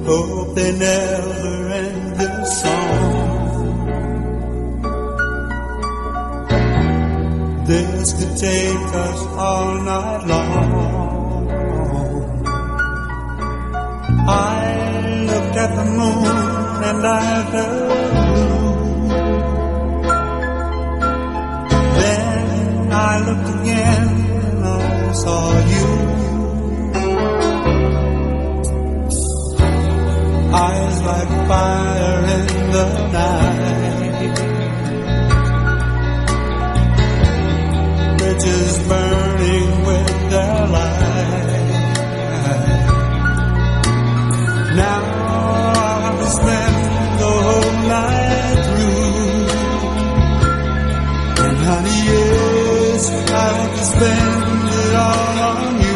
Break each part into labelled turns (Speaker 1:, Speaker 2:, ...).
Speaker 1: Hope they never end this song. This could take us all night long. I looked at the moon and I felt blue. Then I looked again and I saw you. Eyes like fire in the night, bridges burning with their light. Now I want to spend the whole night through, and honey, yes, I want to spend it all on you.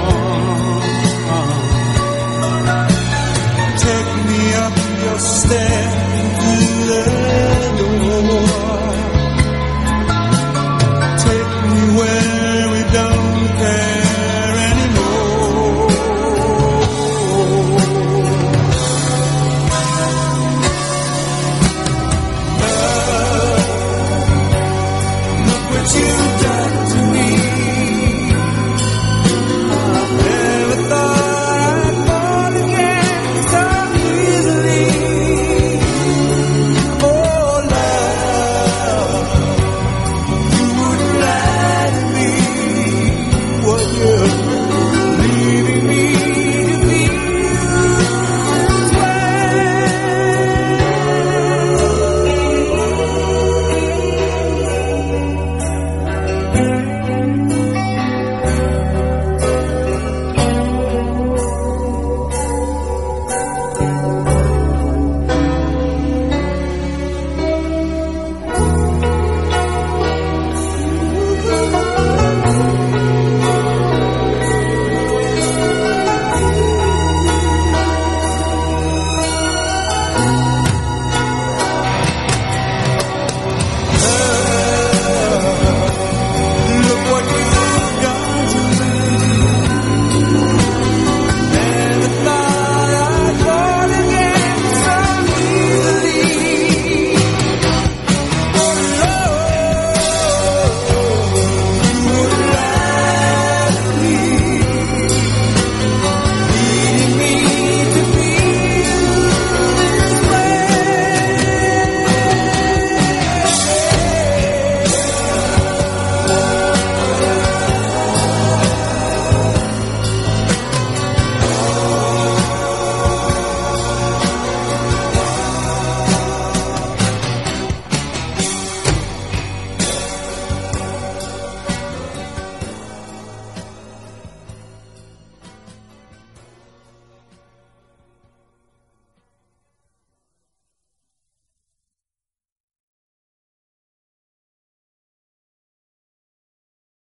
Speaker 1: Stay.